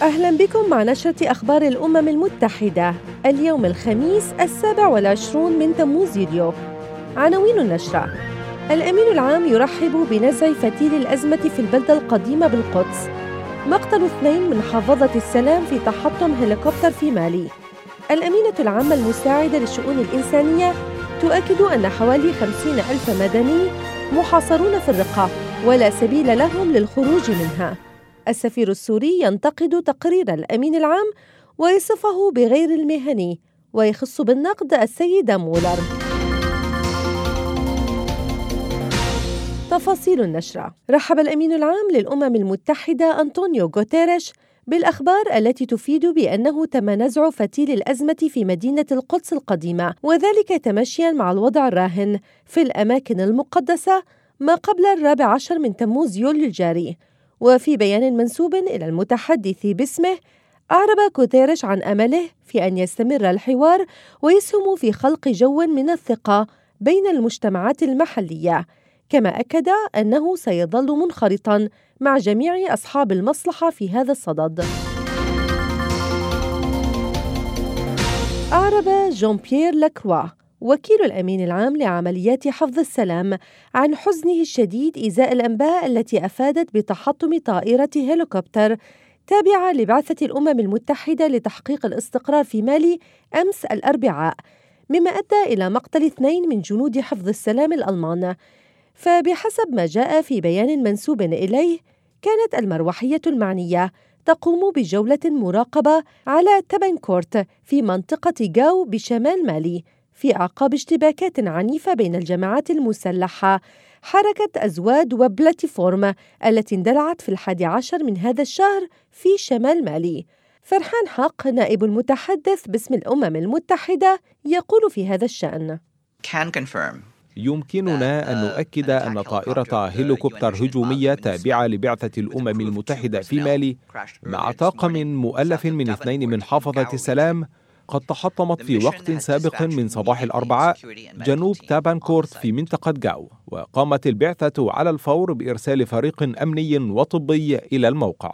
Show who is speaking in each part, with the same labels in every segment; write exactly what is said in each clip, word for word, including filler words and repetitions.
Speaker 1: أهلا بكم مع نشرة أخبار الأمم المتحدة اليوم الخميس السابع والعشرون من تموز يوليو. عناوين النشرة: الأمين العام يرحب بنزع فتيل الأزمة في البلدة القديمة بالقدس. مقتل اثنين من حافظة السلام في تحطم هليكوبتر في مالي. الأمينة العامة المساعدة للشؤون الإنسانية تؤكد أن حوالي خمسين ألف مدني محاصرون في الرقة ولا سبيل لهم للخروج منها. السفير السوري ينتقد تقرير الأمين العام ويصفه بغير المهني ويخص بالنقد السيدة مولر. تفاصيل النشرة: رحب الأمين العام للأمم المتحدة أنطونيو غوتيريش بالأخبار التي تفيد بأنه تم نزع فتيل الأزمة في مدينة القدس القديمة، وذلك تماشياً مع الوضع الراهن في الأماكن المقدسة ما قبل الرابع عشر من تموز يوليو الجاري. وفي بيان منسوب إلى المتحدث باسمه، أعرب غوتيريش عن أمله في أن يستمر الحوار ويسهم في خلق جو من الثقة بين المجتمعات المحلية، كما أكد أنه سيظل منخرطاً مع جميع أصحاب المصلحة في هذا الصدد. أعرب جون بيير لاكروا وكيل الأمين العام لعمليات حفظ السلام عن حزنه الشديد إزاء الأنباء التي أفادت بتحطم طائرة هليكوبتر تابعة لبعثة الأمم المتحدة لتحقيق الاستقرار في مالي أمس الأربعاء، مما أدى إلى مقتل اثنين من جنود حفظ السلام الألمان. فبحسب ما جاء في بيان منسوب إليه، كانت المروحية المعنية تقوم بجولة مراقبة على تبنكورت في منطقة جاو بشمال مالي في أعقاب اشتباكات عنيفة بين الجماعات المسلحة حركة أزواد وبلاتيفورم التي اندلعت في الحادي عشر من هذا الشهر في شمال مالي. فرحان حق نائب المتحدث باسم الأمم المتحدة يقول في هذا الشأن:
Speaker 2: يمكننا أن نؤكد أن طائرة هليكوبتر هجومية تابعة لبعثة الأمم المتحدة في مالي مع طاقم مؤلف من اثنين من حافظة السلام قد تحطمت في وقت سابق من صباح الأربعاء جنوب تابانكورت في منطقة جاو، وقامت البعثة على الفور بإرسال فريق أمني وطبي إلى الموقع.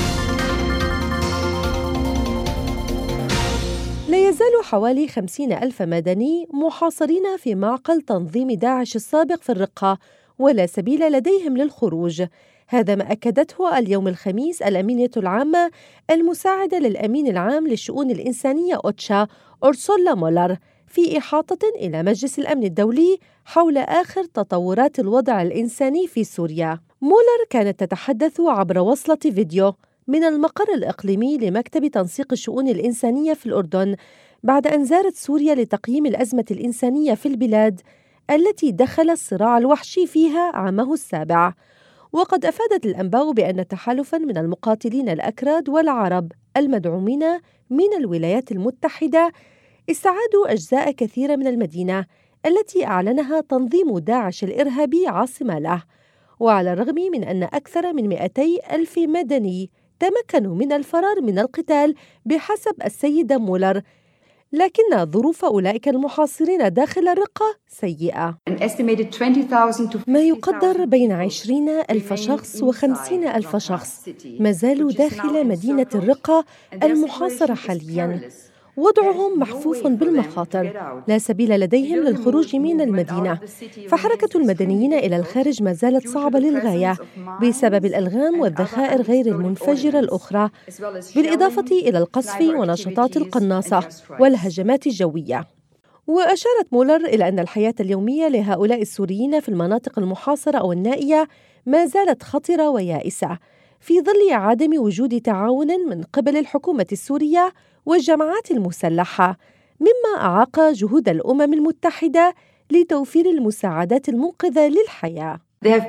Speaker 1: لا يزال حوالي خمسين ألف مدني محاصرين في معقل تنظيم داعش السابق في الرقة ولا سبيل لديهم للخروج. هذا ما أكدته اليوم الخميس الأمينة العامة المساعدة للأمين العام للشؤون الإنسانية أوتشا أورسولا مولر في إحاطة إلى مجلس الأمن الدولي حول آخر تطورات الوضع الإنساني في سوريا. مولر كانت تتحدث عبر وصلة فيديو من المقر الإقليمي لمكتب تنسيق الشؤون الإنسانية في الأردن بعد أن زارت سوريا لتقييم الأزمة الإنسانية في البلاد التي دخل الصراع الوحشي فيها عامه السابع. وقد أفادت الأنباء بأن تحالفاً من المقاتلين الأكراد والعرب المدعومين من الولايات المتحدة استعادوا أجزاء كثيرة من المدينة التي أعلنها تنظيم داعش الإرهابي عاصمة له. وعلى الرغم من أن أكثر من مئتي ألف مدني تمكنوا من الفرار من القتال بحسب السيدة مولر، لكن ظروف أولئك المحاصرين داخل الرقة سيئة. ما يقدر بين عشرين ألف شخص وخمسين ألف شخص ما زالوا داخل مدينة الرقة المحاصرة حالياً. وضعهم محفوف بالمخاطر، لا سبيل لديهم للخروج من المدينة، فحركة المدنيين إلى الخارج ما زالت صعبة للغاية بسبب الألغام والذخائر غير المنفجرة الأخرى، بالإضافة إلى القصف ونشاطات القناصة والهجمات الجوية. وأشارت مولر إلى أن الحياة اليومية لهؤلاء السوريين في المناطق المحاصرة أو النائية ما زالت خطرة ويائسة في ظل عدم وجود تعاون من قبل الحكومة السورية والجماعات المسلحة، مما أعاق جهود الأمم المتحدة لتوفير المساعدات المنقذة للحياة.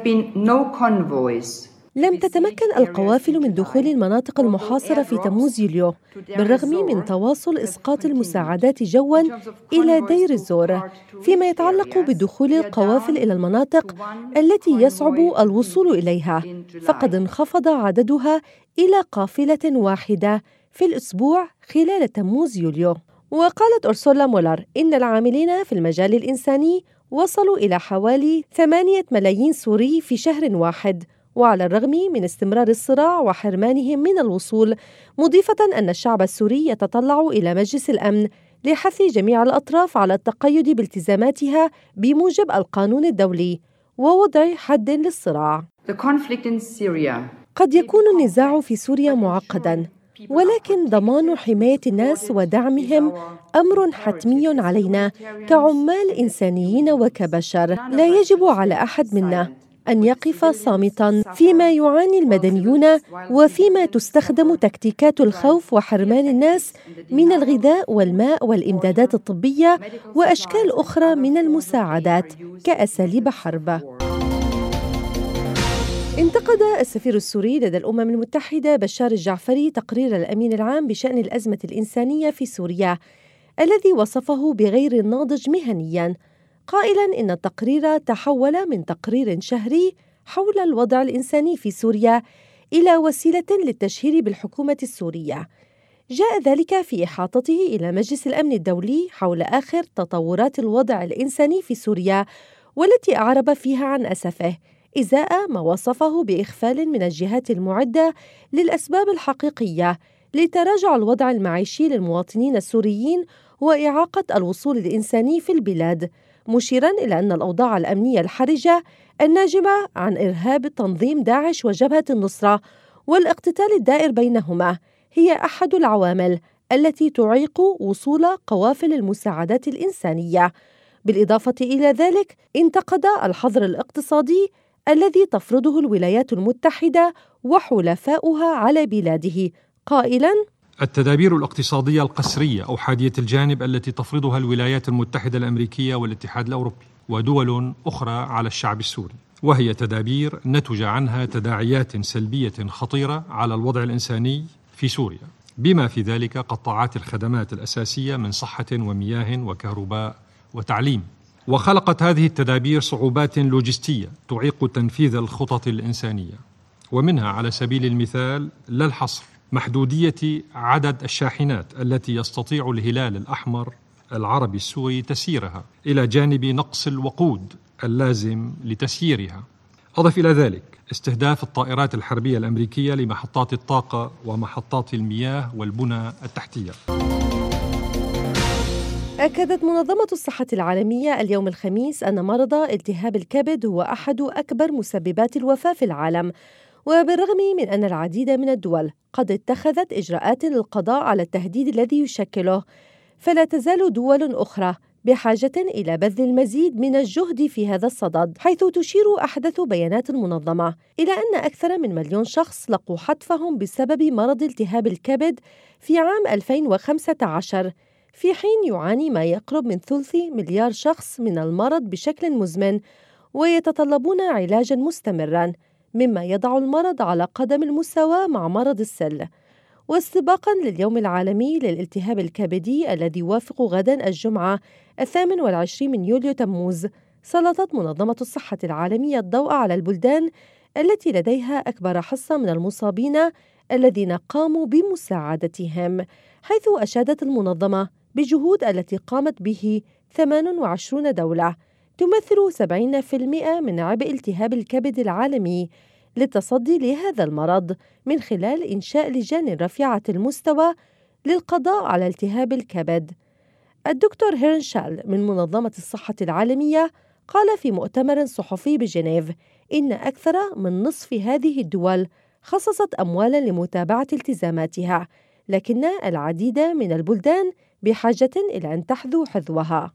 Speaker 1: لم تتمكن القوافل من دخول المناطق المحاصرة في تموز يوليو بالرغم من تواصل إسقاط المساعدات جواً إلى دير الزور. فيما يتعلق بدخول القوافل إلى المناطق التي يصعب الوصول إليها، فقد انخفض عددها إلى قافلة واحدة في الأسبوع خلال تموز يوليو. وقالت أورسولا مولر إن العاملين في المجال الإنساني وصلوا إلى حوالي ثمانية ملايين سوري في شهر واحد، وعلى الرغم من استمرار الصراع وحرمانهم من الوصول، مضيفة أن الشعب السوري يتطلع إلى مجلس الأمن لحث جميع الأطراف على التقيد بالتزاماتها بموجب القانون الدولي ووضع حد للصراع. قد يكون النزاع في سوريا معقداً، ولكن ضمان حماية الناس ودعمهم أمر حتمي علينا كعمال إنسانيين وكبشر. لا يجب على أحد منا أن يقف صامتاً فيما يعاني المدنيون وفيما تستخدم تكتيكات الخوف وحرمان الناس من الغذاء والماء والإمدادات الطبية وأشكال أخرى من المساعدات كأساليب حرب. انتقد السفير السوري لدى الأمم المتحدة بشار الجعفري تقرير الأمين العام بشأن الأزمة الإنسانية في سوريا الذي وصفه بغير ناضج مهنياً، قائلاً إن التقرير تحول من تقرير شهري حول الوضع الإنساني في سوريا إلى وسيلة للتشهير بالحكومة السورية. جاء ذلك في إحاطته إلى مجلس الأمن الدولي حول آخر تطورات الوضع الإنساني في سوريا، والتي أعرب فيها عن أسفه إزاء ما وصفه بإغفال من الجهات المعدة للأسباب الحقيقية لتراجع الوضع المعيشي للمواطنين السوريين وإعاقة الوصول الإنساني في البلاد، مشيراً إلى أن الأوضاع الأمنية الحرجة الناجمة عن إرهاب تنظيم داعش وجبهة النصرة والاقتتال الدائر بينهما هي أحد العوامل التي تعيق وصول قوافل المساعدات الإنسانية. بالإضافة إلى ذلك، انتقد الحظر الاقتصادي الذي تفرضه الولايات المتحدة وحلفاؤها على بلاده، قائلاً:
Speaker 3: التدابير الاقتصادية القسرية أو حادية الجانب التي تفرضها الولايات المتحدة الأمريكية والاتحاد الأوروبي ودول أخرى على الشعب السوري، وهي تدابير نتج عنها تداعيات سلبية خطيرة على الوضع الإنساني في سوريا، بما في ذلك قطاعات الخدمات الأساسية من صحة ومياه وكهرباء وتعليم. وخلقت هذه التدابير صعوبات لوجستية تعيق تنفيذ الخطط الإنسانية، ومنها على سبيل المثال لا الحصر محدودية عدد الشاحنات التي يستطيع الهلال الأحمر العربي السوري تسييرها، إلى جانب نقص الوقود اللازم لتسييرها. أضف إلى ذلك استهداف الطائرات الحربية الأمريكية لمحطات الطاقة ومحطات المياه والبنى التحتية.
Speaker 1: أكدت منظمة الصحة العالمية اليوم الخميس أن مرض التهاب الكبد هو أحد أكبر مسببات الوفاة في العالم، وبالرغم من أن العديد من الدول قد اتخذت إجراءات للقضاء على التهديد الذي يشكله، فلا تزال دول أخرى بحاجة إلى بذل المزيد من الجهد في هذا الصدد، حيث تشير أحدث بيانات المنظمة إلى أن أكثر من مليون شخص لقوا حتفهم بسبب مرض التهاب الكبد في عام ألفين وخمسة عشر، في حين يعاني ما يقرب من ثلث مليار شخص من المرض بشكل مزمن ويتطلبون علاجاً مستمراً، مما يضع المرض على قدم المساواة مع مرض السل. واستباقاً لليوم العالمي للالتهاب الكبدي الذي يوافق غداً الجمعة الثامن والعشرين من يوليو تموز، سلطت منظمة الصحة العالمية الضوء على البلدان التي لديها أكبر حصة من المصابين الذين قاموا بمساعدتهم، حيث أشادت المنظمة بالجهود التي قامت به ثمان وعشرين دولة تمثل سبعين بالمئة من عبء التهاب الكبد العالمي للتصدي لهذا المرض، من خلال إنشاء لجان رفيعة المستوى للقضاء على التهاب الكبد. الدكتور هيرنشال من منظمة الصحة العالمية قال في مؤتمر صحفي بجنيف إن أكثر من نصف هذه الدول خصصت أموالاً لمتابعة التزاماتها، لكن العديد من البلدان بحاجة إلى أن تحذو حذوها.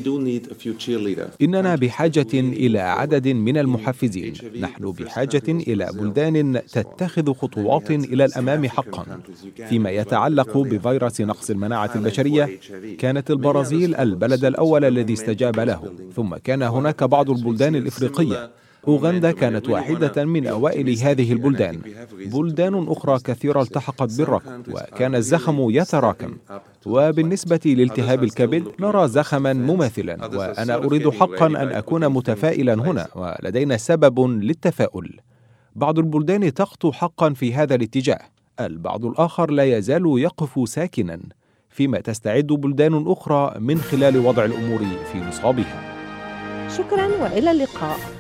Speaker 2: إننا بحاجة إلى عدد من المحفزين. نحن بحاجة إلى بلدان تتخذ خطوات إلى الأمام حقا. فيما يتعلق بفيروس نقص المناعة البشرية، كانت البرازيل البلد الأول الذي استجاب له، ثم كان هناك بعض البلدان الإفريقية. أوغندا كانت واحدة من أوائل هذه البلدان. بلدان أخرى كثيرة التحقت بالركض، وكان الزخم يتراكم. وبالنسبة لالتهاب الكبد نرى زخما مماثلا، وأنا أريد حقا أن أكون متفائلا هنا، ولدينا سبب للتفاؤل. بعض البلدان تخطو حقا في هذا الاتجاه، البعض الآخر لا يزال يقف ساكنا، فيما تستعد بلدان أخرى من خلال وضع الأمور في نصابها.
Speaker 1: شكرا وإلى اللقاء.